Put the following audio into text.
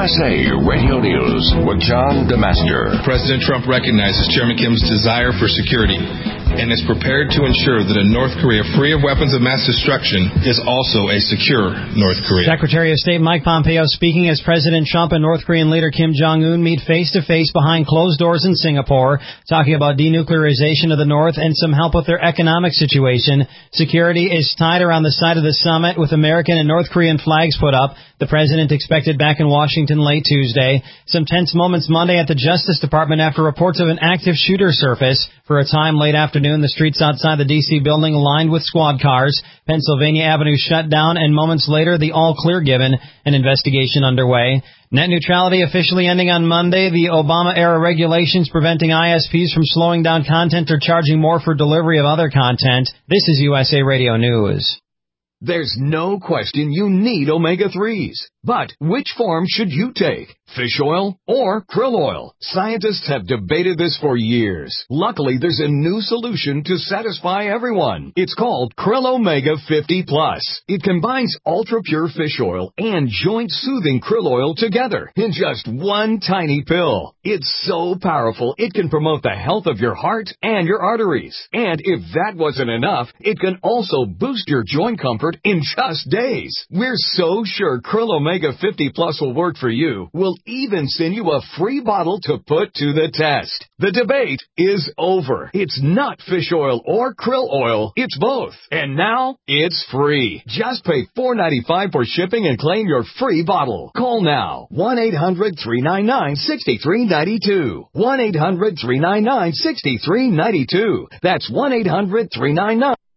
USA Radio News with John DeMaster. President Trump recognizes Chairman Kim's desire for security and is prepared to ensure that a North Korea free of weapons of mass destruction is also a secure North Korea. Secretary of State Mike Pompeo speaking as President Trump and North Korean leader Kim Jong-un meet face-to-face behind closed doors in Singapore, talking about denuclearization of the North and some help with their economic situation. Security is tied around the side of the summit with American and North Korean flags put up. The president expected back in Washington late Tuesday. Some tense moments Monday at the Justice Department after reports of an active shooter surface. For a time late afternoon, the streets outside the D.C. building lined with squad cars. Pennsylvania Avenue shut down, and moments later, the all-clear given, an investigation underway. Net neutrality officially ending on Monday. The Obama-era regulations preventing ISPs from slowing down content or charging more for delivery of other content. This is USA Radio News. There's no question you need omega-3s. But which form should you take? Fish oil or krill oil? Scientists have debated this for years. Luckily, there's a new solution to satisfy everyone. It's called Krill Omega 50 Plus. It combines ultra-pure fish oil and joint-soothing krill oil together in just one tiny pill. It's so powerful, it can promote the health of your heart and your arteries. And if that wasn't enough, it can also boost your joint comfort in just days. We're so sure Krill Omega 50 Plus will work for you. We'll even send you a free bottle to put to the test. The debate is over. It's not fish oil or krill oil. It's both. And now it's free. Just pay $4.95 for shipping and claim your free bottle. Call now. 1-800-399-6392. 1-800-399-6392. That's 1-800-399